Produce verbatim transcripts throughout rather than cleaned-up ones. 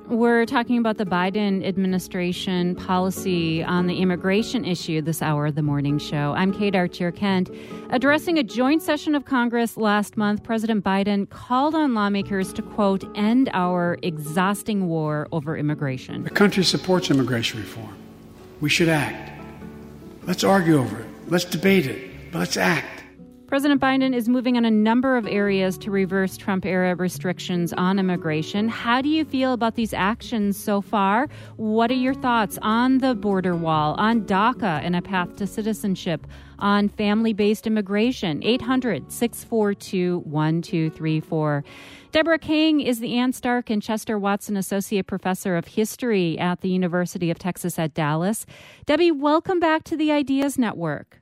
We're talking about the Biden administration policy on the immigration issue this hour of the morning show. I'm Kate Archer-Kent. Addressing a joint session of Congress last month, President Biden called on lawmakers to, quote, end our exhausting war over immigration. The country supports immigration reform. We should act. Let's argue over it. Let's debate it. But let's act. President Biden is moving on a number of areas to reverse Trump-era restrictions on immigration. How do you feel about these actions so far? What are your thoughts on the border wall, on DACA and a path to citizenship, on family-based immigration? eight hundred, six four two, one two three four. Deborah King is the Ann Stark and Chester Watson Associate Professor of History at the University of Texas at Dallas. Debbie, welcome back to the Ideas Network.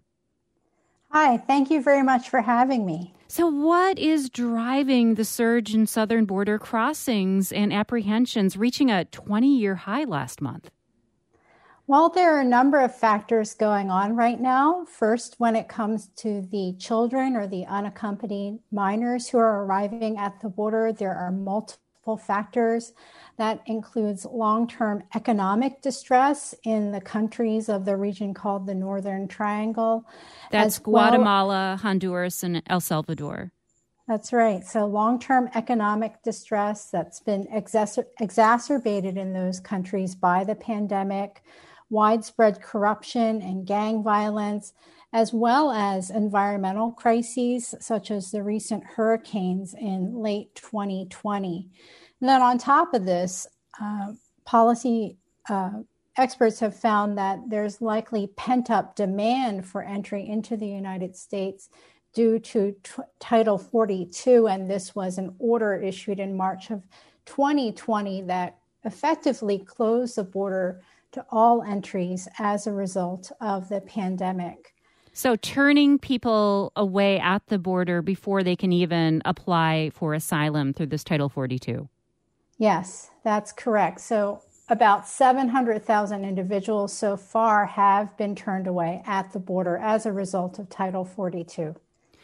Hi, thank you very much for having me. So what is driving the surge in southern border crossings and apprehensions, reaching a twenty-year high last month? Well, there are a number of factors going on right now. First, when it comes to the children or the unaccompanied minors who are arriving at the border, there are multiple factors. That includes long-term economic distress in the countries of the region called the Northern Triangle. That's Guatemala, well, Honduras, and El Salvador. That's right. So long-term economic distress that's been exacer- exacerbated in those countries by the pandemic, widespread corruption and gang violence, as well as environmental crises such as the recent hurricanes in late twenty twenty. And then on top of this, uh, policy uh, experts have found that there's likely pent-up demand for entry into the United States due to t- Title forty-two, and this was an order issued in March of twenty twenty that effectively closed the border to all entries as a result of the pandemic. So turning people away at the border before they can even apply for asylum through this Title forty-two. Yes, that's correct. So about seven hundred thousand individuals so far have been turned away at the border as a result of Title forty-two.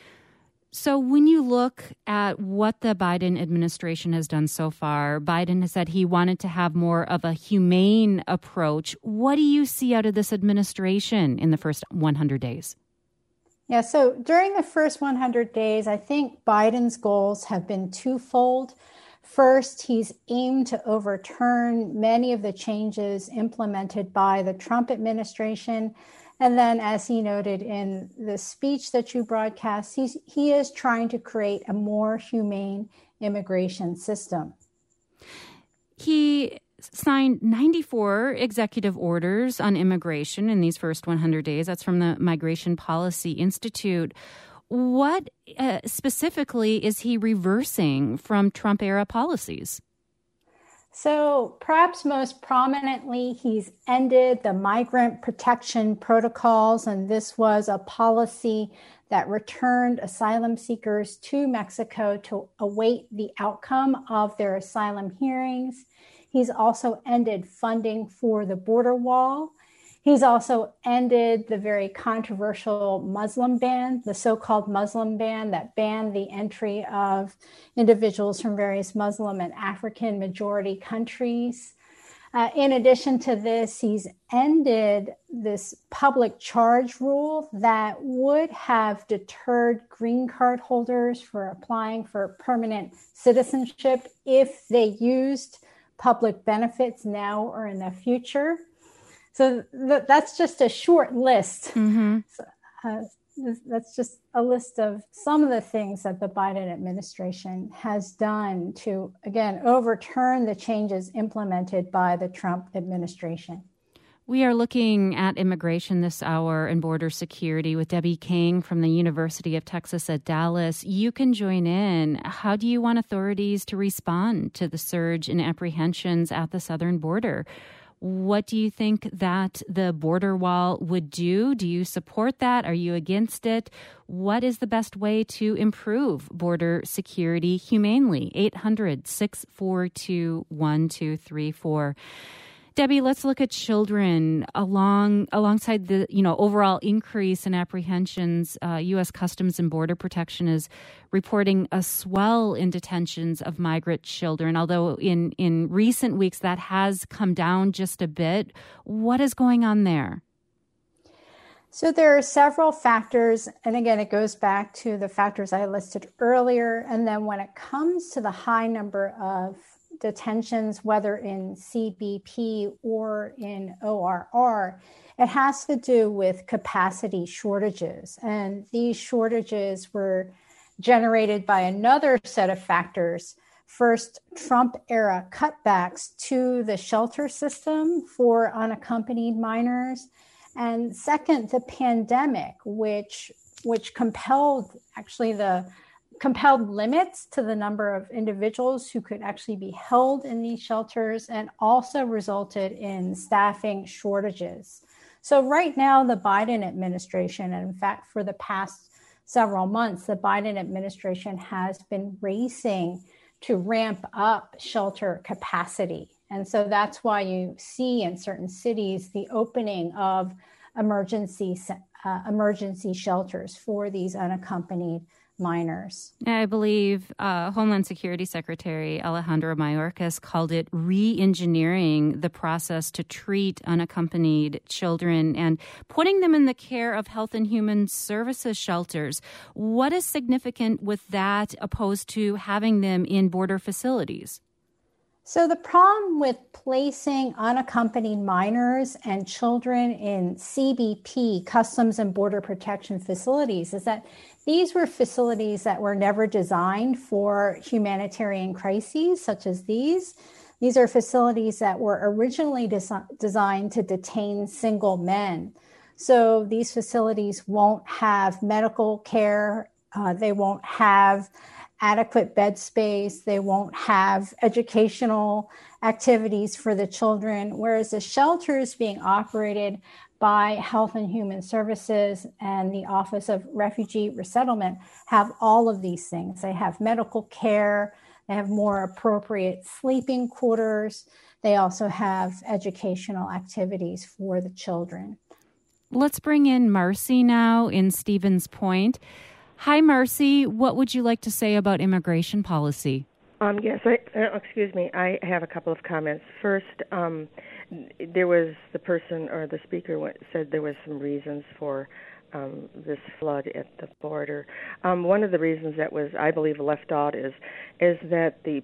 So when you look at what the Biden administration has done so far, Biden has said he wanted to have more of a humane approach. What do you see out of this administration in the first one hundred days? Yeah, so during the first one hundred days, I think Biden's goals have been twofold. First, he's aimed to overturn many of the changes implemented by the Trump administration. And then, as he noted in the speech that you broadcast, he's, he is trying to create a more humane immigration system. He signed ninety-four executive orders on immigration in these first one hundred days. That's from the Migration Policy Institute. What uh, specifically is he reversing from Trump-era policies? So perhaps most prominently, he's ended the migrant protection protocols, and this was a policy that returned asylum seekers to Mexico to await the outcome of their asylum hearings. He's also ended funding for the border wall. He's also ended the very controversial Muslim ban, the so-called Muslim ban that banned the entry of individuals from various Muslim and African majority countries. Uh, in addition to this, he's ended this public charge rule that would have deterred green card holders for applying for permanent citizenship if they used public benefits now or in the future. So th- that's just a short list. Mm-hmm. So, uh, that's just a list of some of the things that the Biden administration has done to, again, overturn the changes implemented by the Trump administration. We are looking at immigration this hour and border security with Debbie King from the University of Texas at Dallas. You can join in. How do you want authorities to respond to the surge in apprehensions at the southern border? What do you think that the border wall would do? Do you support that? Are you against it? What is the best way to improve border security humanely? eight hundred, six four two, one two three four. Debbie, let's look at children along alongside the you know overall increase in apprehensions. Uh, U S Customs and Border Protection is reporting a swell in detentions of migrant children, although in, in recent weeks that has come down just a bit. What is going on there? So there are several factors, and again, it goes back to the factors I listed earlier. And then when it comes to the high number of detentions, whether in C B P or in O R R, it has to do with capacity shortages. And these shortages were generated by another set of factors. First, Trump-era cutbacks to the shelter system for unaccompanied minors. And second, the pandemic, which which compelled actually the compelled limits to the number of individuals who could actually be held in these shelters, and also resulted in staffing shortages. So right now, the Biden administration, and in fact, for the past several months, the Biden administration has been racing to ramp up shelter capacity. And so that's why you see in certain cities the opening of emergency uh, emergency shelters for these unaccompanied minors. I believe uh, Homeland Security Secretary Alejandro Mayorkas called it re-engineering the process to treat unaccompanied children and putting them in the care of Health and Human Services shelters. What is significant with that opposed to having them in border facilities? So the problem with placing unaccompanied minors and children in C B P, Customs and Border Protection facilities, is that these were facilities that were never designed for humanitarian crises such as these. These are facilities that were originally des- designed to detain single men. So these facilities won't have medical care. Uh, they won't have adequate bed space. They won't have educational activities for the children, whereas the shelters being operated by Health and Human Services and the Office of Refugee Resettlement have all of these things. They have medical care. They have more appropriate sleeping quarters. They also have educational activities for the children. Let's bring in Marcy now in Stevens Point. Hi, Marcy. What would you like to say about immigration policy? Um, yes, I, uh, excuse me. I have a couple of comments. First, um, there was the person or the speaker went, said there was some reasons for um, this flood at the border. Um, one of the reasons that was, I believe, left out is is that the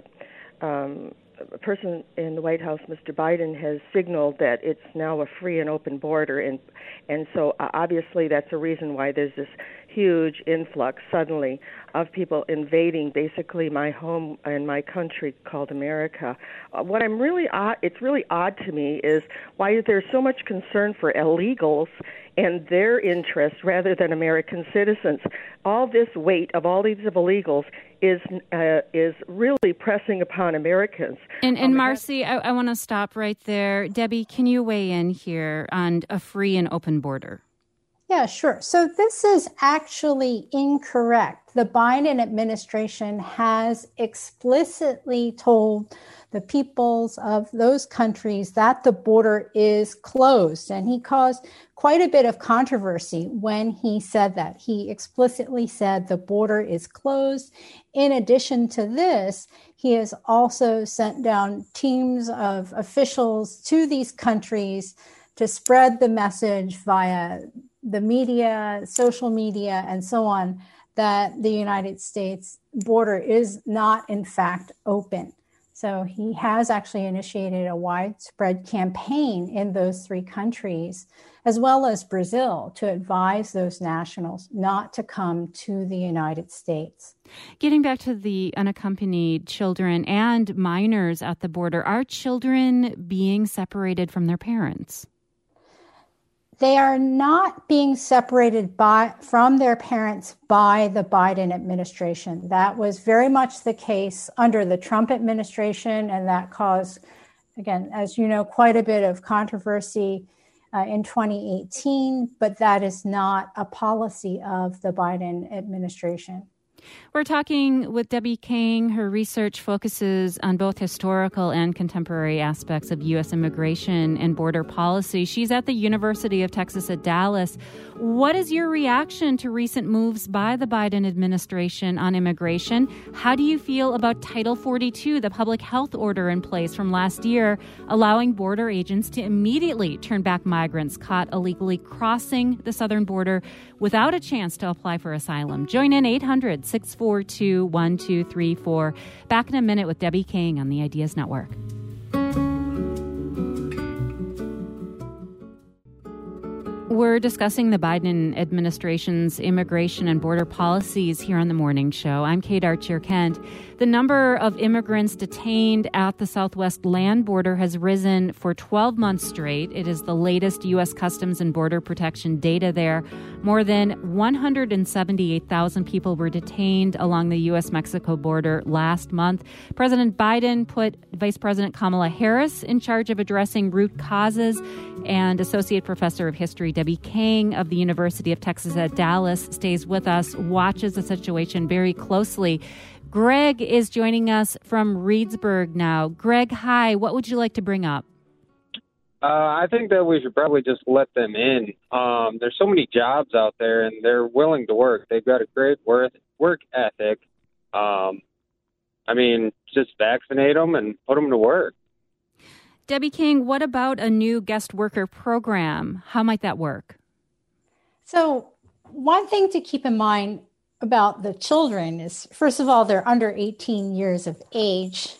uh, um, person in the White House, Mister Biden, has signaled that it's now a free and open border, and and so uh, obviously that's a reason why there's this huge influx suddenly of people invading basically my home and my country called America. Uh, what I'm really odd, it's really odd to me is why is there so much concern for illegals and their interests rather than American citizens. All this weight of all these illegals is uh, is really pressing upon Americans. And, and um, Marcy, I, I want to stop right there. Debbie, can you weigh in here on a free and open border? Yeah, sure. So this is actually incorrect. The Biden administration has explicitly told the peoples of those countries that the border is closed. And he caused quite a bit of controversy when he said that. He explicitly said the border is closed. In addition to this, he has also sent down teams of officials to these countries to spread the message via the media, social media, and so on, that the United States border is not, in fact, open. So he has actually initiated a widespread campaign in those three countries, as well as Brazil, to advise those nationals not to come to the United States. Getting back to the unaccompanied children and minors at the border, are children being separated from their parents? They are not being separated by from their parents by the Biden administration. That was very much the case under the Trump administration, and that caused, again, as you know, quite a bit of controversy uh, in twenty eighteen, but that is not a policy of the Biden administration. We're talking with Debbie King. Her research focuses on both historical and contemporary aspects of U S immigration and border policy. She's at the University of Texas at Dallas. What is your reaction to recent moves by the Biden administration on immigration? How do you feel about Title forty-two, the public health order in place from last year, allowing border agents to immediately turn back migrants caught illegally crossing the southern border without a chance to apply for asylum? Join in eight hundred, six four two, one two three four. Back in a minute with Debbie King on the Ideas Network. We're discussing the Biden administration's immigration and border policies here on The Morning Show. I'm Kate Archer-Kent. The number of immigrants detained at the southwest land border has risen for twelve months straight. It is the latest U S. Customs and Border Protection data there. More than one hundred seventy-eight thousand people were detained along the U S Mexico border last month. President Biden put Vice President Kamala Harris in charge of addressing root causes, and Associate Professor of History Debbie King of the University of Texas at Dallas stays with us, watches the situation very closely. Greg is joining us from Reedsburg now. Greg, hi. What would you like to bring up? Uh, I think that we should probably just let them in. Um, there's so many jobs out there, and they're willing to work. They've got a great work, work ethic. Um, I mean, just vaccinate them and put them to work. Debbie King, what about a new guest worker program? How might that work? So one thing to keep in mind about the children is, first of all, they're under eighteen years of age.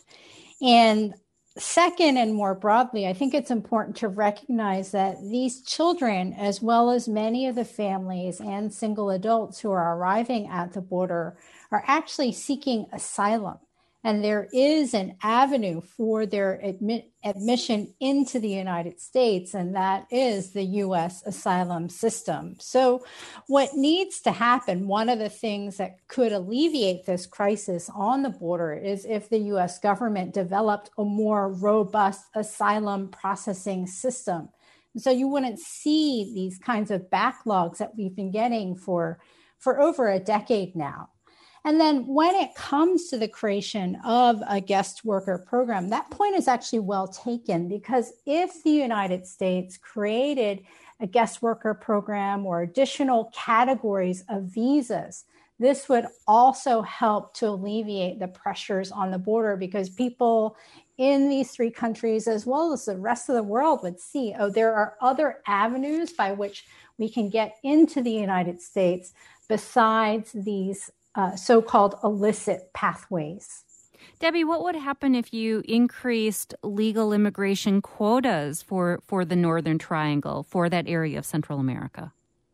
And second, and more broadly, I think it's important to recognize that these children, as well as many of the families and single adults who are arriving at the border, are actually seeking asylum. And there is an avenue for their admit, admission into the United States, and that is the U S asylum system. So what needs to happen, one of the things that could alleviate this crisis on the border is if the U S government developed a more robust asylum processing system. And so you wouldn't see these kinds of backlogs that we've been getting for, for over a decade now. And then when it comes to the creation of a guest worker program, that point is actually well taken, because if the United States created a guest worker program or additional categories of visas, this would also help to alleviate the pressures on the border, because people in these three countries, as well as the rest of the world, would see, oh, there are other avenues by which we can get into the United States besides these Uh, so-called illicit pathways. Debbie, what would happen if you increased legal immigration quotas for, for the Northern Triangle, for that area of Central America?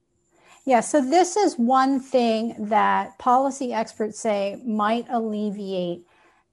Yeah, so this is one thing that policy experts say might alleviate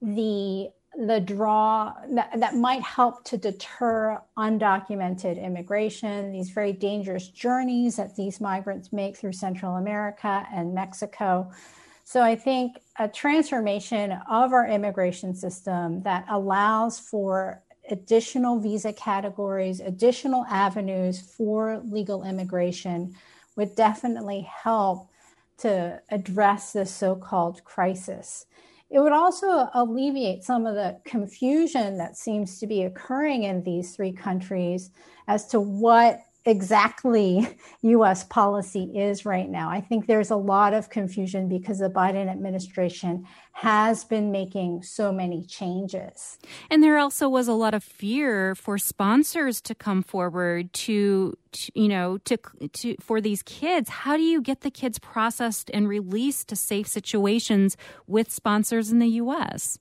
the the draw, that, that might help to deter undocumented immigration, these very dangerous journeys that these migrants make through Central America and Mexico. So I think a transformation of our immigration system that allows for additional visa categories, additional avenues for legal immigration would definitely help to address this so-called crisis. It would also alleviate some of the confusion that seems to be occurring in these three countries as to what exactly U S policy is right now. I think there's a lot of confusion because the Biden administration has been making so many changes. And there also was a lot of fear for sponsors to come forward to, to you know, to, to for these kids. How do you get the kids processed and released to safe situations with sponsors in the U S?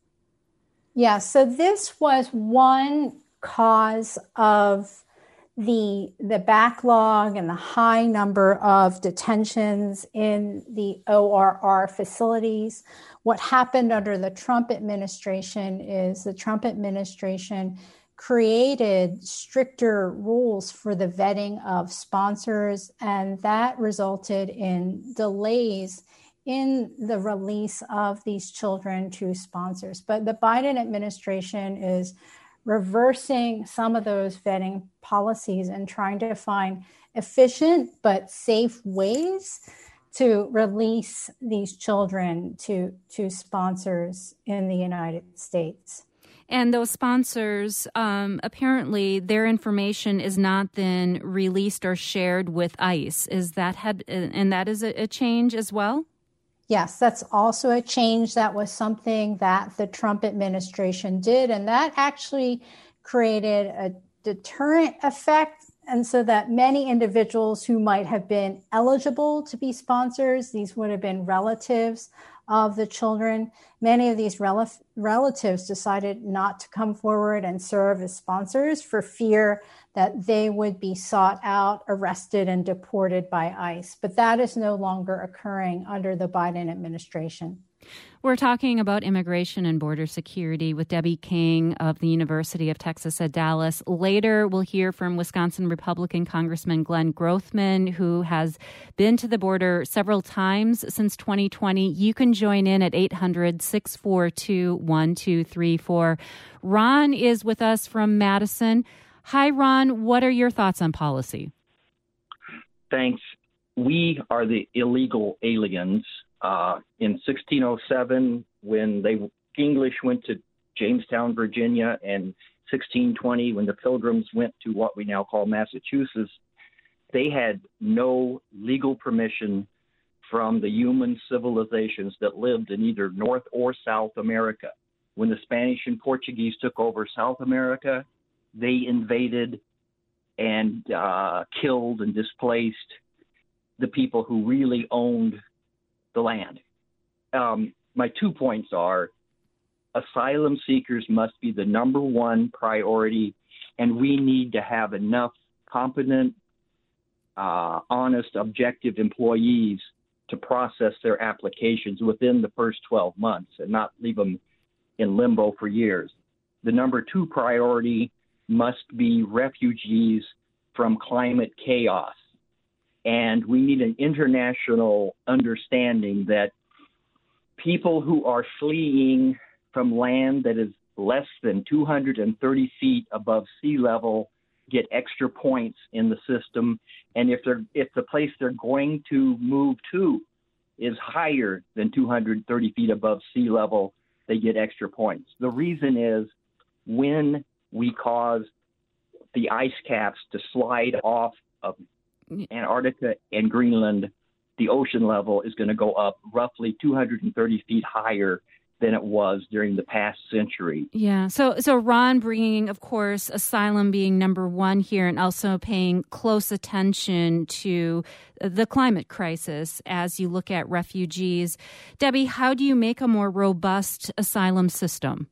Yeah, so this was one cause of the the backlog and the high number of detentions in the O R R facilities. What happened under the Trump administration is the Trump administration created stricter rules for the vetting of sponsors, and that resulted in delays in the release of these children to sponsors. But the Biden administration is reversing some of those vetting policies and trying to find efficient but safe ways to release these children to, to sponsors in the United States. And those sponsors, um, apparently their information is not then released or shared with ICE. Is that had, and that is a, a change as well? Yes, that's also a change. That was something that the Trump administration did, and that actually created a deterrent effect. And so that many individuals who might have been eligible to be sponsors, these would have been relatives of the children. Many of these rel- relatives decided not to come forward and serve as sponsors for fear that they would be sought out, arrested, and deported by ICE. But that is no longer occurring under the Biden administration. We're talking about immigration and border security with Debbie King of the University of Texas at Dallas. Later, we'll hear from Wisconsin Republican Congressman Glenn Grothman, who has been to the border several times since twenty twenty. You can join in at eight hundred, six four two, one two three four. Ron is with us from Madison. Hi, Ron. What are your thoughts on policy? Thanks. We are the illegal aliens. Uh, in sixteen oh seven, when they English went to Jamestown, Virginia, and sixteen twenty, when the Pilgrims went to what we now call Massachusetts, they had no legal permission from the human civilizations that lived in either North or South America. When the Spanish and Portuguese took over South America, they invaded and uh, killed and displaced the people who really owned the land. Um, my two points are asylum seekers must be the number one priority, and we need to have enough competent, uh, honest, objective employees to process their applications within the first twelve months and not leave them in limbo for years. The number two priority must be refugees from climate chaos. And we need an international understanding that people who are fleeing from land that is less than two hundred thirty feet above sea level get extra points in the system. And if they're if the place they're going to move to is higher than two hundred thirty feet above sea level, they get extra points. The reason is when we cause the ice caps to slide off of Antarctica and Greenland, the ocean level is going to go up roughly two hundred thirty feet higher than it was during the past century. Yeah. So, so Ron bringing, of course, asylum being number one here and also paying close attention to the climate crisis as you look at refugees. Debbie, how do you make a more robust asylum system?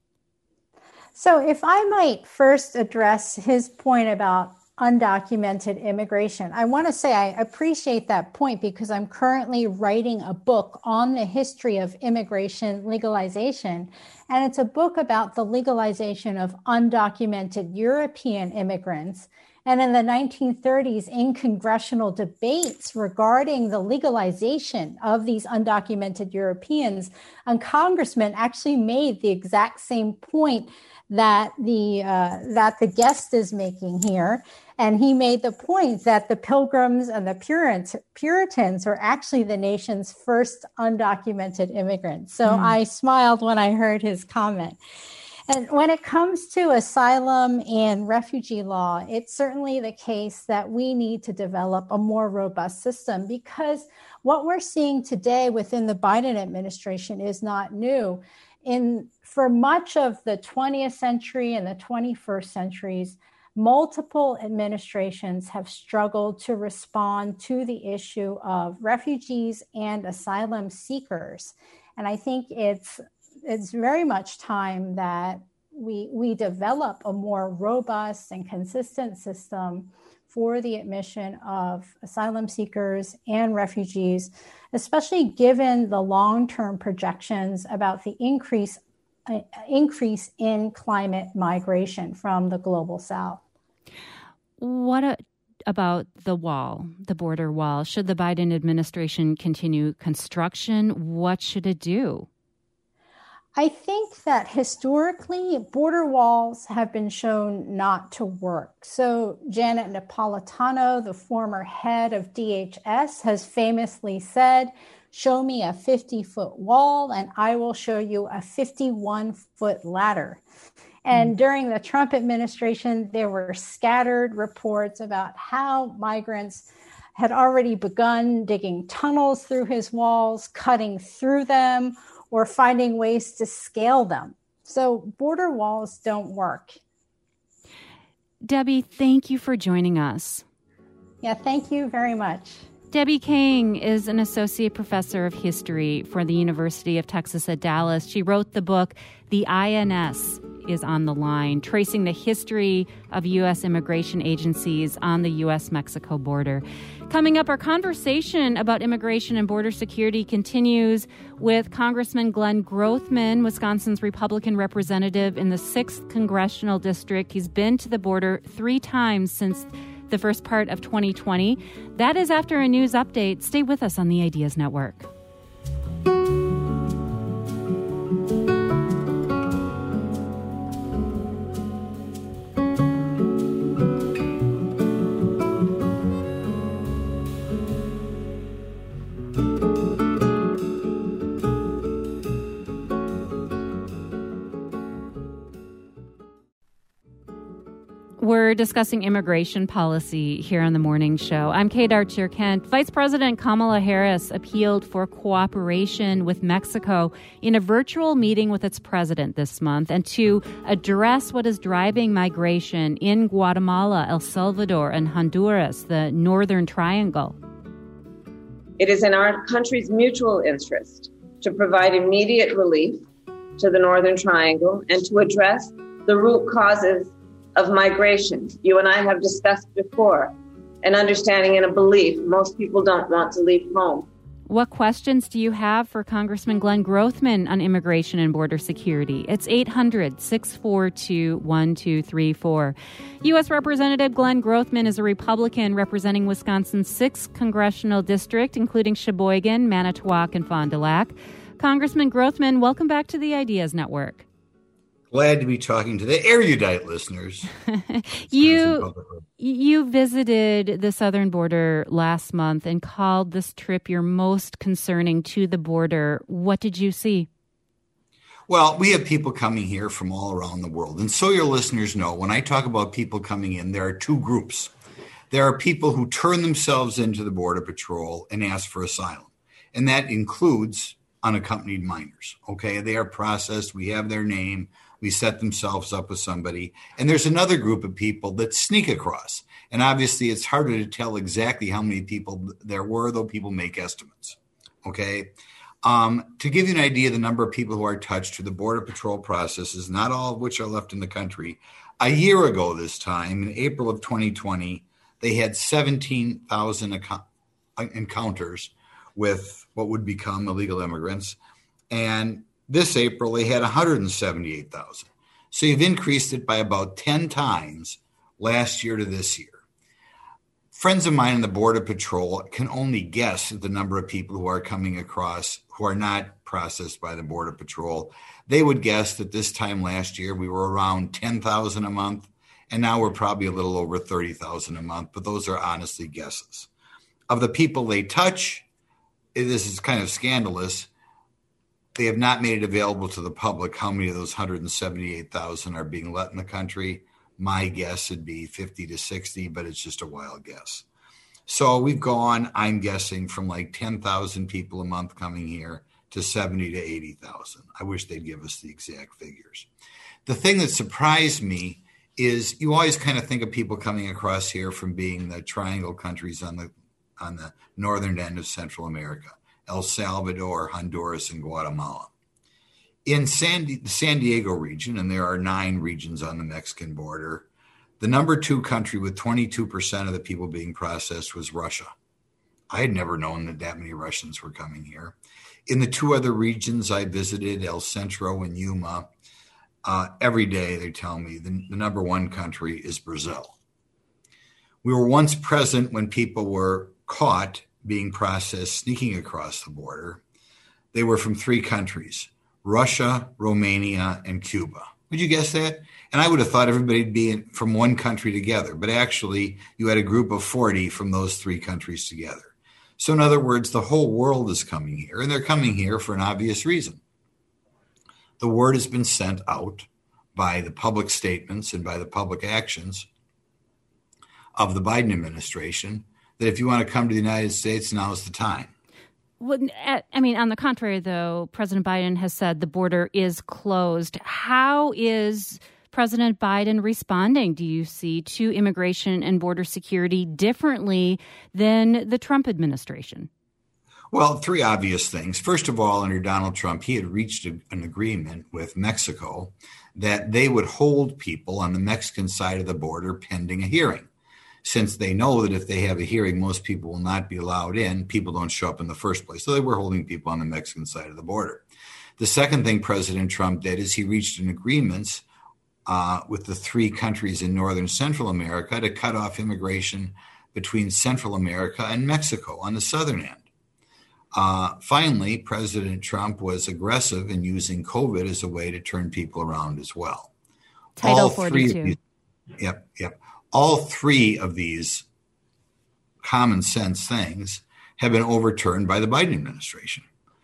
So if I might first address his point about undocumented immigration. I want to say I appreciate that point because I'm currently writing a book on the history of immigration legalization. And it's a book about the legalization of undocumented European immigrants. And in the nineteen thirties, in congressional debates regarding the legalization of these undocumented Europeans, a congressman actually made the exact same point that the uh, that the guest is making here. And he made the point that the Pilgrims and the Puritans, Puritans were actually the nation's first undocumented immigrants. So mm. I smiled when I heard his comment. And when it comes to asylum and refugee law, it's certainly the case that we need to develop a more robust system because what we're seeing today within the Biden administration is not new. In for much of the twentieth century and the twenty-first centuries, multiple administrations have struggled to respond to the issue of refugees and asylum seekers. And I think it's it's very much time that we we develop a more robust and consistent system for the admission of asylum seekers and refugees, especially given the long-term projections about the increase uh, increase in climate migration from the global south. What a, about the wall, the border wall? Should the Biden administration continue construction? What should it do? I think that historically, border walls have been shown not to work. So Janet Napolitano, the former head of D H S, has famously said, show me a fifty-foot wall and I will show you a fifty-one-foot ladder. And during the Trump administration, there were scattered reports about how migrants had already begun digging tunnels through his walls, cutting through them, or finding ways to scale them. So border walls don't work. Debbie, thank you for joining us. Yeah, thank you very much. Debbie King is an associate professor of history for the University of Texas at Dallas. She wrote the book, The I N S is on the Line, tracing the history of U S immigration agencies on the U S Mexico border. Coming up, our conversation about immigration and border security continues with Congressman Glenn Grothman, Wisconsin's Republican representative in the sixth Congressional District. He's been to the border three times since the first part of twenty twenty. That is after a news update. Stay with us on the Ideas Network. We're discussing immigration policy here on the morning show. I'm Kate Archer-Kent. Vice President Kamala Harris appealed for cooperation with Mexico in a virtual meeting with its president this month and to address what is driving migration in Guatemala, El Salvador, and Honduras, the Northern Triangle. It is in our country's mutual interest to provide immediate relief to the Northern Triangle and to address the root causes of migration. You and I have discussed before an understanding and a belief most people don't want to leave home. What questions do you have for Congressman Glenn Grothman on immigration and border security? It's eight hundred, six four two, one two three four. U S. Representative Glenn Grothman is a Republican representing Wisconsin's sixth Congressional District, including Sheboygan, Manitowoc, and Fond du Lac. Congressman Grothman, welcome back to the Ideas Network. Glad to be talking to the erudite listeners. you you visited the southern border last month and called this trip your most concerning to the border. What did you see? Well, we have people coming here from all around the world. And so your listeners know, when I talk about people coming in, there are two groups. There are people who turn themselves into the Border Patrol and ask for asylum. And that includes unaccompanied minors. Okay, they are processed. We have their name. We set themselves up with somebody. And there's another group of people that sneak across. And obviously, it's harder to tell exactly how many people there were, though people make estimates. Okay. Um, to give you an idea of the number of people who are touched through the Border Patrol processes, not all of which are left in the country, a year ago this time, in April of twenty twenty, they had seventeen thousand ac- encounters with what would become illegal immigrants. And this April, they had one hundred seventy-eight thousand. So you've increased it by about ten times last year to this year. Friends of mine in the Border Patrol can only guess at the number of people who are coming across who are not processed by the Border Patrol. They would guess that this time last year we were around ten thousand a month, and now we're probably a little over thirty thousand a month, but those are honestly guesses. Of the people they touch, this is kind of scandalous, they have not made it available to the public how many of those one hundred seventy-eight thousand are being let in the country. My guess would be fifty to sixty, but it's just a wild guess. So we've gone, I'm guessing, from like ten thousand people a month coming here to seventy to eighty thousand. I wish they'd give us the exact figures. The thing that surprised me is you always kind of think of people coming across here from being the triangle countries on the on the northern end of Central America, El Salvador, Honduras, and Guatemala. In San, the San Diego region, and there are nine regions on the Mexican border, the number two country with twenty-two percent of the people being processed was Russia. I had never known that that many Russians were coming here. In the two other regions I visited, El Centro and Yuma, uh, every day they tell me the, the number one country is Brazil. We were once present when people were caught being processed sneaking across the border. They were from three countries, Russia, Romania, and Cuba. Would you guess that? And I would have thought everybody'd be in, from one country together, but actually you had a group of forty from those three countries together. So in other words, the whole world is coming here, and they're coming here for an obvious reason. The word has been sent out by the public statements and by the public actions of the Biden administration that if you want to come to the United States, now is the time. Well, I mean, on the contrary, though, President Biden has said the border is closed. How is President Biden responding, do you see, to immigration and border security differently than the Trump administration? Well, three obvious things. First of all, under Donald Trump, he had reached a, an agreement with Mexico that they would hold people on the Mexican side of the border pending a hearing. Since they know that if they have a hearing, most people will not be allowed in, people don't show up in the first place. So they were holding people on the Mexican side of the border. The second thing President Trump did is he reached an agreement uh, with the three countries in Northern Central America to cut off immigration between Central America and Mexico on the southern end. Uh, finally, President Trump was aggressive in using COVID as a way to turn people around as well. Title All forty-two. Three of these, yep, yep. All three of these common sense things have been overturned by the Biden administration.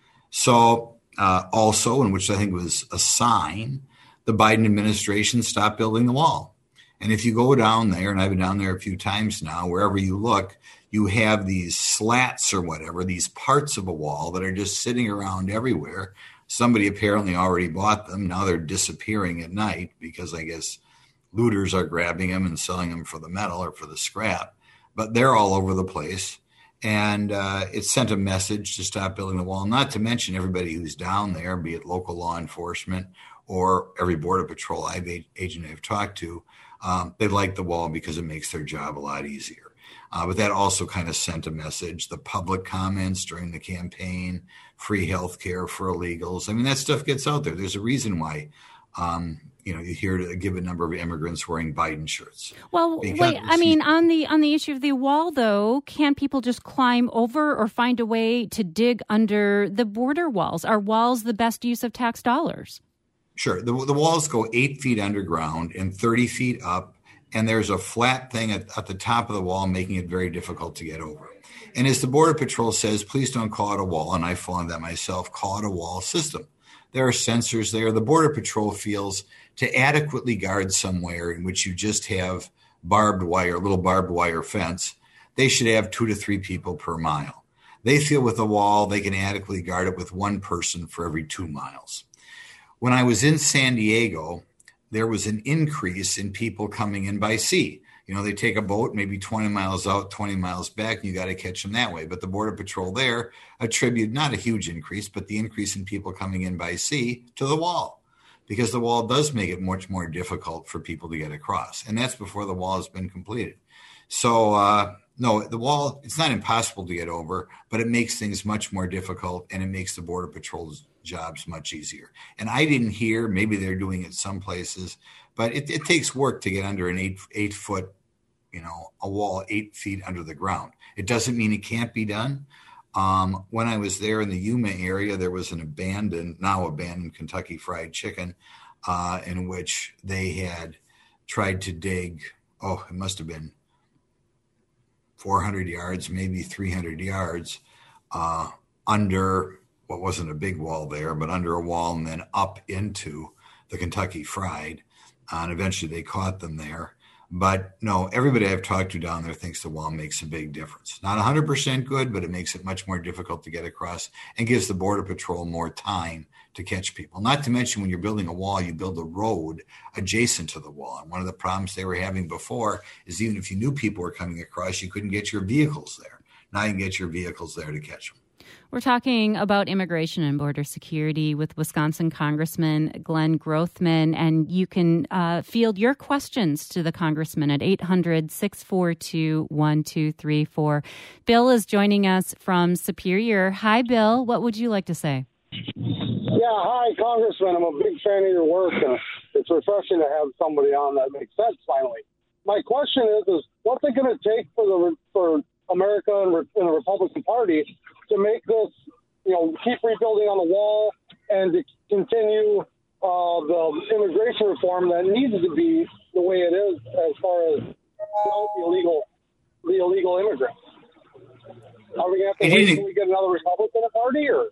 So uh, also, in which I think was a sign, the Biden administration stopped building the wall. And if you go down there, and I've been down there a few times now, wherever you look, you have these slats or whatever, these parts of a wall that are just sitting around everywhere. Somebody apparently already bought them. Now they're disappearing at night because I guess looters are grabbing them and selling them for the metal or for the scrap. But they're all over the place. And uh, it sent a message to stop building the wall, not to mention everybody who's down there, be it local law enforcement or every Border Patrol I've agent I've talked to. Um, they like the wall because it makes their job a lot easier. Uh, but that also kind of sent a message. The public comments during the campaign, free health care for illegals. I mean, that stuff gets out there. There's a reason why, um, you know, you hear a given number of immigrants wearing Biden shirts. Well, because wait, I mean, on the on the issue of the wall, though, can people just climb over or find a way to dig under the border walls? Are walls the best use of tax dollars? Sure. The, the walls go eight feet underground and thirty feet up. And there's a flat thing at, at the top of the wall, making it very difficult to get over. And as the Border Patrol says, please don't call it a wall. And I fall into that myself, call it a wall system. There are sensors there. The Border Patrol feels to adequately guard somewhere in which you just have barbed wire, little barbed wire fence, they should have two to three people per mile. They feel with a wall, they can adequately guard it with one person for every two miles. When I was in San Diego, there was an increase in people coming in by sea. You know, they take a boat, maybe twenty miles out, twenty miles back, and you got to catch them that way. But the Border Patrol there attribute not a huge increase, but the increase in people coming in by sea to the wall, because the wall does make it much more difficult for people to get across. And that's before the wall has been completed. So, uh, no, the wall, it's not impossible to get over, but it makes things much more difficult, and it makes the Border Patrol's jobs much easier. And I didn't hear, maybe they're doing it some places, but it, it takes work to get under an eight eight foot, you know, a wall eight feet under the ground. It doesn't mean it can't be done. Um, when I was there in the Yuma area, there was an abandoned, now abandoned Kentucky Fried Chicken, uh, in which they had tried to dig, oh, it must have been four hundred yards, maybe three hundred yards uh, under what wasn't a big wall there, but under a wall and then up into the Kentucky Fried. Uh, and eventually they caught them there. But no, everybody I've talked to down there thinks the wall makes a big difference. Not one hundred percent good, but it makes it much more difficult to get across and gives the Border Patrol more time to catch people. Not to mention when you're building a wall, you build a road adjacent to the wall. And one of the problems they were having before is even if you knew people were coming across, you couldn't get your vehicles there. Now you can get your vehicles there to catch them. We're talking about immigration and border security with Wisconsin Congressman Glenn Grothman, and you can uh, field your questions to the Congressman at eight hundred, six four two, one two three four. Bill is joining us from Superior. Hi, Bill. What would you like to say? Yeah, hi, Congressman. I'm a big fan of your work, and it's refreshing to have somebody on that makes sense finally. My question is, is what's it going to take for the for America and, and the Republican Party to make this, you know, keep rebuilding on the wall and to continue uh, the immigration reform that needs to be the way it is as far as the illegal, the illegal immigrants. Are we going to have to wait until we get another Republican party, or?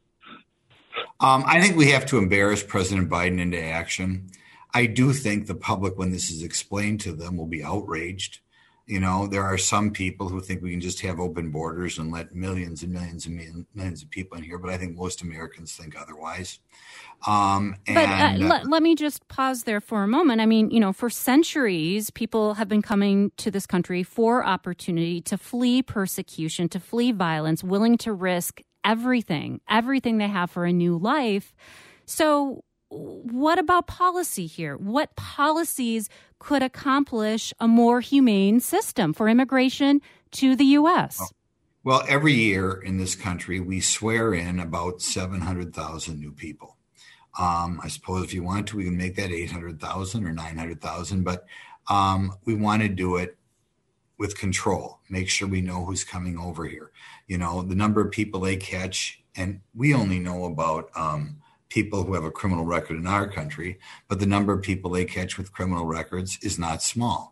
Um, I think we have to embarrass President Biden into action. I do think the public, when this is explained to them, will be outraged. You know, there are some people who think we can just have open borders and let millions and millions and millions of people in here, but I think most Americans think otherwise. Um, and, but uh, let, let me just pause there for a moment. I mean, you know, for centuries, people have been coming to this country for opportunity to flee persecution, to flee violence, willing to risk everything, everything they have for a new life. So what about policy here? What policies could accomplish a more humane system for immigration to the U S? Well, every year in this country, we swear in about seven hundred thousand new people. Um, I suppose if you want to, we can make that eight hundred thousand or nine hundred thousand, but um, we want to do it with control, make sure we know who's coming over here. You know, the number of people they catch, and we only know about um, people who have a criminal record in our country, but the number of people they catch with criminal records is not small.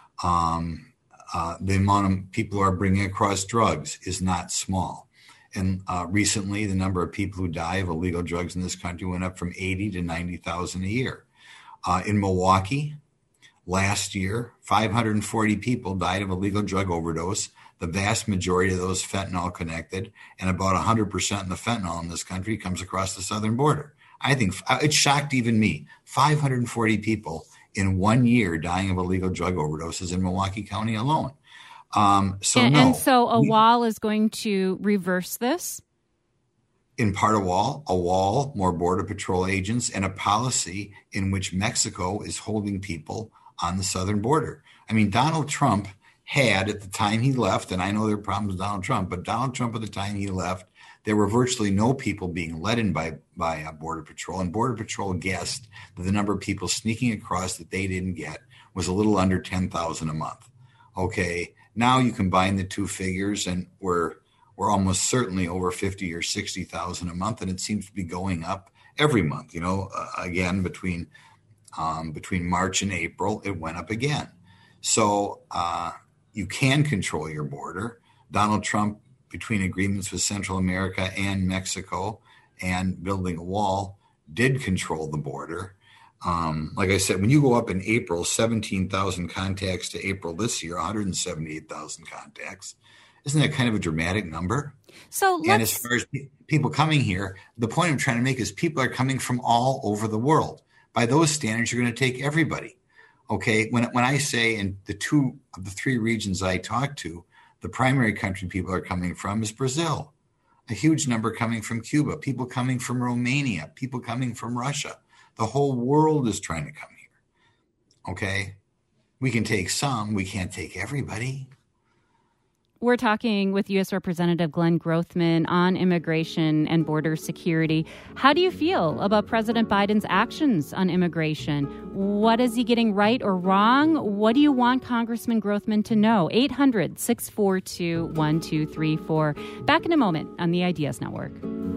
Um, uh, the amount of people who are bringing across drugs is not small. And uh, recently, the number of people who die of illegal drugs in this country went up from eighty to ninety thousand a year. Uh, in Milwaukee, last year, five hundred forty people died of illegal drug overdose. The vast majority of those fentanyl connected, and about one hundred percent of the fentanyl in this country comes across the southern border. I think it shocked even me. five hundred forty people in one year dying of illegal drug overdoses in Milwaukee County alone. Um, so and, no. and so a wall is going to reverse this? In part, a wall, a wall, more Border Patrol agents, and a policy in which Mexico is holding people on the southern border. I mean, Donald Trump had, at the time he left, and I know there are problems with Donald Trump, but Donald Trump at the time he left, there were virtually no people being let in by, by uh, Border Patrol, and Border Patrol guessed that the number of people sneaking across that they didn't get was a little under ten thousand a month. Okay, now you combine the two figures, and we're we're almost certainly over fifty or sixty thousand a month, and it seems to be going up every month. You know, uh, again, between um, between March and April, it went up again. So uh, you can control your border. Donald Trump, between agreements with Central America and Mexico and building a wall, did control the border. Um, like I said, when you go up in April, seventeen thousand contacts to April this year, one hundred seventy-eight thousand contacts. Isn't that kind of a dramatic number? So let's... And as far as pe- people coming here, the point I'm trying to make is people are coming from all over the world. By those standards, you're going to take everybody. Okay, when when I say in the two of the three regions I talk to, the primary country people are coming from is Brazil. A huge number coming from Cuba, people coming from Romania, people coming from Russia. The whole world is trying to come here. Okay, we can take some, we can't take everybody. We're talking with U S Representative Glenn Grothman on immigration and border security. How do you feel about President Biden's actions on immigration? What is he getting right or wrong? What do you want Congressman Grothman to know? eight hundred, six four two, one two three four. Back in a moment on the Ideas Network.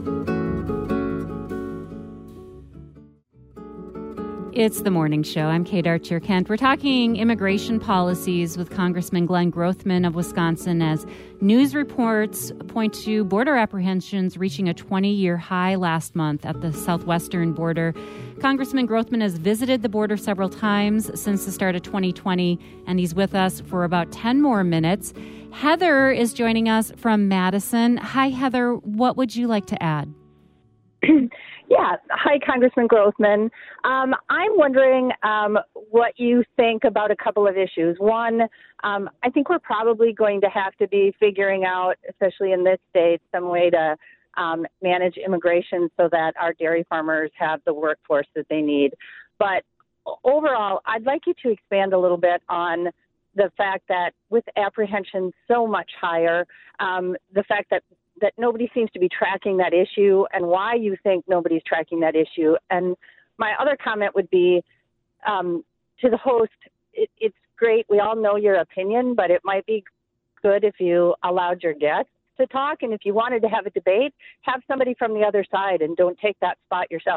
It's the morning show. I'm Kate Archer-Kent. We're talking immigration policies with Congressman Glenn Grothman of Wisconsin as news reports point to border apprehensions reaching a twenty-year high last month at the southwestern border. Congressman Grothman has visited the border several times since the start of twenty twenty, and he's with us for about ten more minutes. Heather is joining us from Madison. Hi, Heather. What would you like to add? Yeah. Hi, Congressman Grothman. Um, I'm wondering um, what you think about a couple of issues. One, um, I think we're probably going to have to be figuring out, especially in this state, some way to um, manage immigration so that our dairy farmers have the workforce that they need. But overall, I'd like you to expand a little bit on the fact that with apprehension so much higher, um, the fact that that nobody seems to be tracking that issue and why you think nobody's tracking that issue. And my other comment would be um, to the host, it, it's great. We all know your opinion, but it might be good if you allowed your guests to talk. And if you wanted to have a debate, have somebody from the other side and don't take that spot yourself.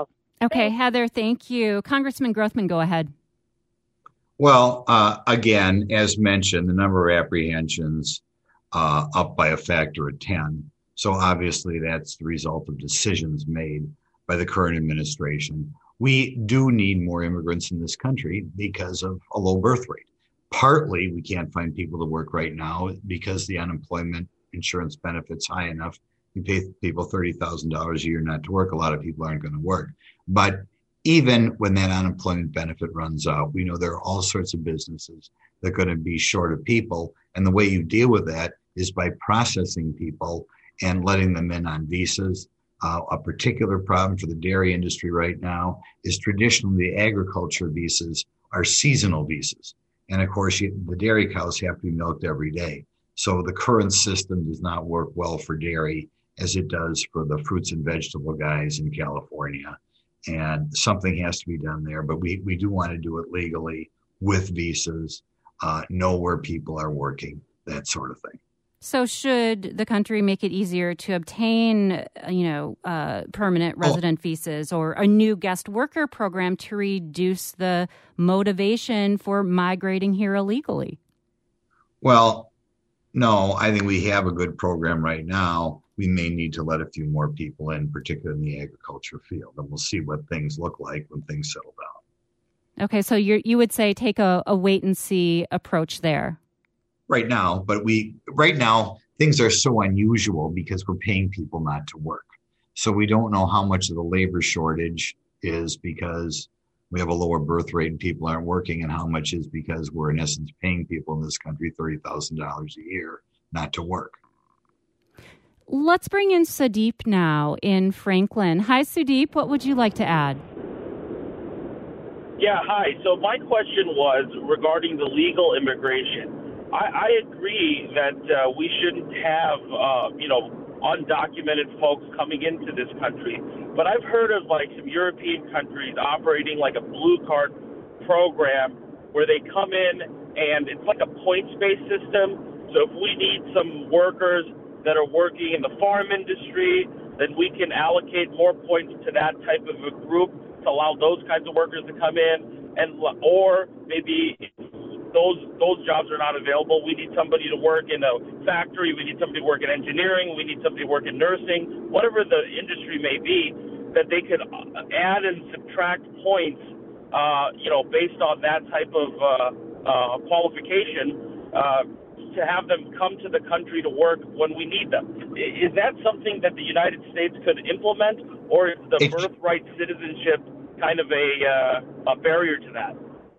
Okay, Heather, thank you. Congressman Grothman, go ahead. Well, uh, again, as mentioned, the number of apprehensions uh, up by a factor of ten. So obviously that's the result of decisions made by the current administration. We do need more immigrants in this country because of a low birth rate. Partly, we can't find people to work right now because the unemployment insurance benefit's high enough. You pay people thirty thousand dollars a year not to work. A lot of people aren't going to work. But even when that unemployment benefit runs out, we know there are all sorts of businesses that are going to be short of people. And the way you deal with that is by processing people and letting them in on visas. Uh, a particular problem for the dairy industry right now is traditionally the agriculture visas are seasonal visas. And of course, you, the dairy cows have to be milked every day. So the current system does not work well for dairy as it does for the fruits and vegetable guys in California. And something has to be done there, but we, we do want to do it legally with visas, uh, know where people are working, that sort of thing. So should the country make it easier to obtain, you know, uh, permanent resident oh. visas or a new guest worker program to reduce the motivation for migrating here illegally? Well, no, I think we have a good program right now. We may need to let a few more people in, particularly in the agriculture field, and we'll see what things look like when things settle down. Okay, so you you would say take a, a wait and see approach there. Right now, but we right now things are so unusual because we're paying people not to work. So we don't know how much of the labor shortage is because we have a lower birth rate and people aren't working, and how much is because we're in essence paying people in this country thirty thousand dollars a year not to work. Let's bring in Sudeep now in Franklin. Hi, Sudeep. What would you like to add? Yeah, hi. So my question was regarding the legal immigration. I, I agree that uh, we shouldn't have, uh, you know, undocumented folks coming into this country. But I've heard of, like, some European countries operating like a blue card program where they come in and it's like a points-based system. So if we need some workers that are working in the farm industry, then we can allocate more points to that type of a group to allow those kinds of workers to come in, and or maybe those those jobs are not available. We need somebody to work in a factory, we need somebody to work in engineering, we need somebody to work in nursing, whatever the industry may be, that they could add and subtract points, uh, you know, based on that type of uh, uh, qualification, uh, to have them come to the country to work when we need them. Is that something that the United States could implement, or is the it's, birthright citizenship kind of a, uh, a barrier to that?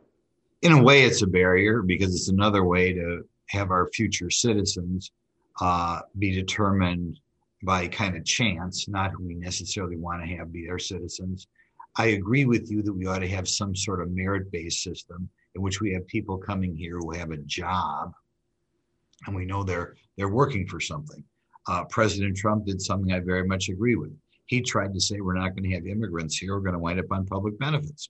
In a way, it's a barrier because it's another way to have our future citizens uh, be determined by kind of chance, not who we necessarily want to have be our citizens. I agree with you that we ought to have some sort of merit-based system in which we have people coming here who have a job, and we know they're they're working for something. Uh, President Trump did something I very much agree with. He tried to say we're not going to have immigrants here. We're going to wind up on public benefits,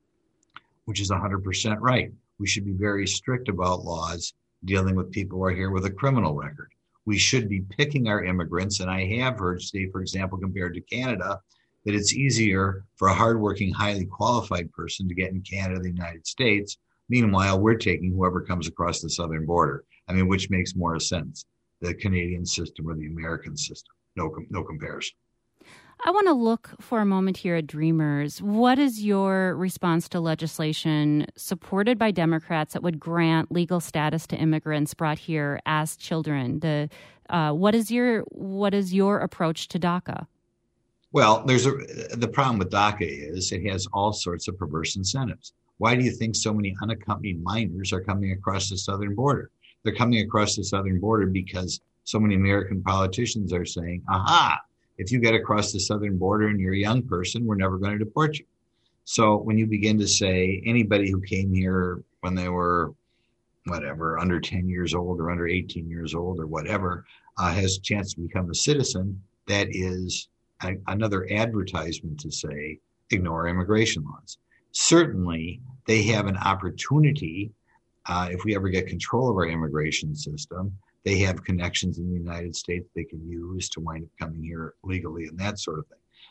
which is one hundred percent right. We should be very strict about laws dealing with people who are here with a criminal record. We should be picking our immigrants, and I have heard, say, for example, compared to Canada, that it's easier for a hardworking, highly qualified person to get in Canada than the United States. Meanwhile, we're taking whoever comes across the southern border. I mean, which makes more sense, the Canadian system or the American system? No, no comparison. I want to look for a moment here at Dreamers. What is your response to legislation supported by Democrats that would grant legal status to immigrants brought here as children? The uh, what is your what is your approach to DACA? Well, there's a the problem with DACA is it has all sorts of perverse incentives. Why do you think so many unaccompanied minors are coming across the southern border? They're coming across the southern border because so many American politicians are saying, aha, if you get across the southern border and you're a young person, we're never going to deport you. So when you begin to say anybody who came here when they were, whatever, under ten years old or under eighteen years old or whatever, uh, has a chance to become a citizen, that is a, another advertisement to say, ignore immigration laws. Certainly, they have an opportunity, uh, if we ever get control of our immigration system, they have connections in the United States they can use to wind up coming here legally and that sort of thing.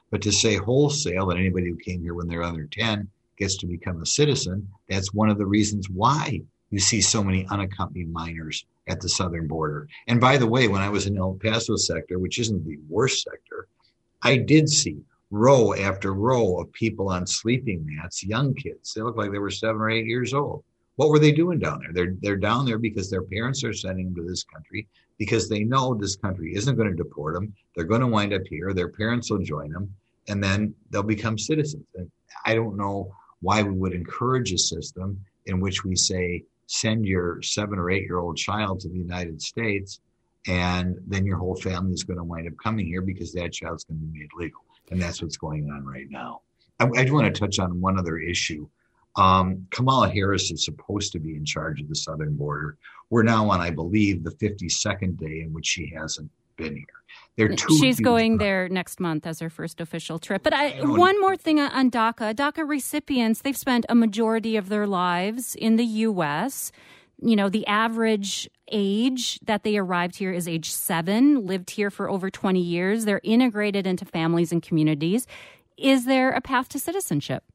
But to say wholesale that anybody who came here when they're under ten gets to become a citizen, that's one of the reasons why you see so many unaccompanied minors at the southern border. And by the way, when I was in El Paso sector, which isn't the worst sector, I did see row after row of people on sleeping mats, young kids. They looked like they were seven or eight years old. What were they doing down there? They're they're down there because their parents are sending them to this country because they know this country isn't going to deport them. They're going to wind up here. Their parents will join them, and then they'll become citizens. And I don't know why we would encourage a system in which we say, send your seven or eight year old child to the United States, and then your whole family is going to wind up coming here because that child's going to be made legal. And that's what's going on right now. I, I do want to touch on one other issue. Um, Kamala Harris is supposed to be in charge of the southern border. We're now on, I believe, the fifty-second day in which she hasn't been here. There are two She's going there next month as her first official trip. But I, one more thing on DACA. DACA recipients, they've spent a majority of their lives in the U S. You know, the average age that they arrived here is age seven, lived here for over twenty years. They're integrated into families and communities. Is there a path to citizenship?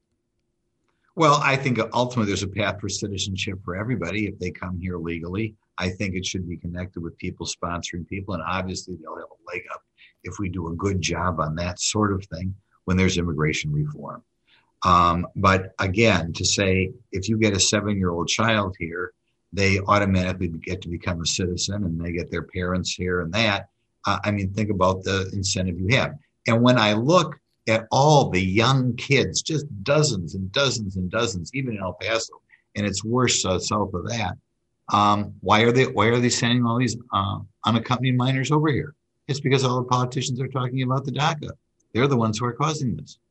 Well, I think ultimately there's a path for citizenship for everybody if they come here legally. I think it should be connected with people sponsoring people, and obviously they'll have a leg up if we do a good job on that sort of thing when there's immigration reform. Um, but again, to say if you get a seven-year-old child here, they automatically get to become a citizen and they get their parents here and that. Uh, I mean, think about the incentive you have. And when I look at all the young kids, just dozens and dozens and dozens, even in El Paso, and it's worse uh, south of that. Um, why are they why are they sending all these uh, unaccompanied minors over here? It's because all the politicians are talking about the DACA. They're the ones who are causing this.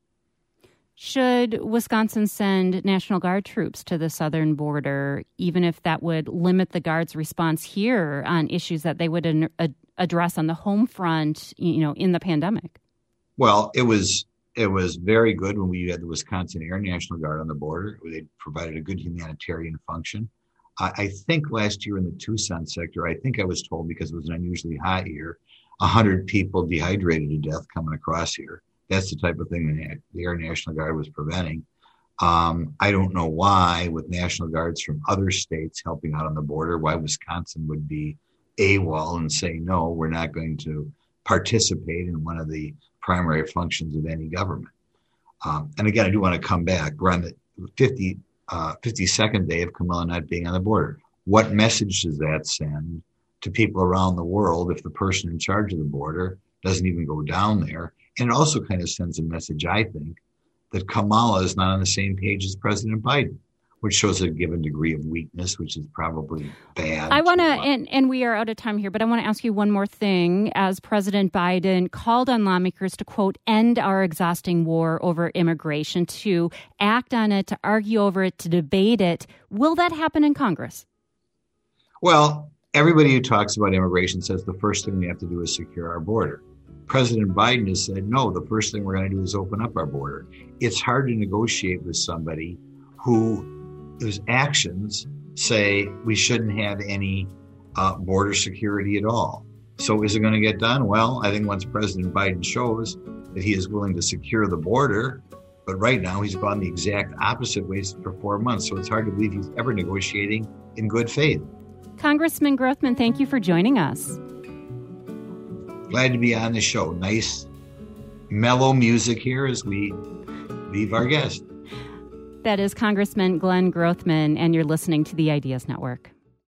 Should Wisconsin send National Guard troops to the southern border, even if that would limit the Guard's response here on issues that they would an- ad- address on the home front, you know, in the pandemic? Well, it was it was very good when we had the Wisconsin Air National Guard on the border. They provided a good humanitarian function. I, I think last year in the Tucson sector, I think I was told because it was an unusually hot year, one hundred people dehydrated to death coming across here. That's the type of thing that the Air National Guard was preventing. Um, I don't know why, with National Guards from other states helping out on the border, why Wisconsin would be AWOL and say, no, we're not going to participate in one of the primary functions of any government. Um, and again, I do want to come back. We're on the fifty, uh, fifty-second day of Kamala not being on the border. What message does that send to people around the world if the person in charge of the border doesn't even go down there? And it also kind of sends a message, I think, that Kamala is not on the same page as President Biden, which shows a given degree of weakness, which is probably bad. I want to, and, and we are out of time here, but I want to ask you one more thing. As President Biden called on lawmakers to, quote, end our exhausting war over immigration, to act on it, to argue over it, to debate it, will that happen in Congress? Well, everybody who talks about immigration says the first thing we have to do is secure our border. President Biden has said, no, the first thing we're going to do is open up our border. It's hard to negotiate with somebody who, whose actions say we shouldn't have any uh, border security at all. So is it going to get done? Well, I think once President Biden shows that he is willing to secure the border, but right now he's gone the exact opposite way for four months. So it's hard to believe he's ever negotiating in good faith. Congressman Grothman, thank you for joining us. Glad to be on the show. Nice, mellow music here as we leave our guest. That is Congressman Glenn Grothman, and you're listening to the Ideas Network.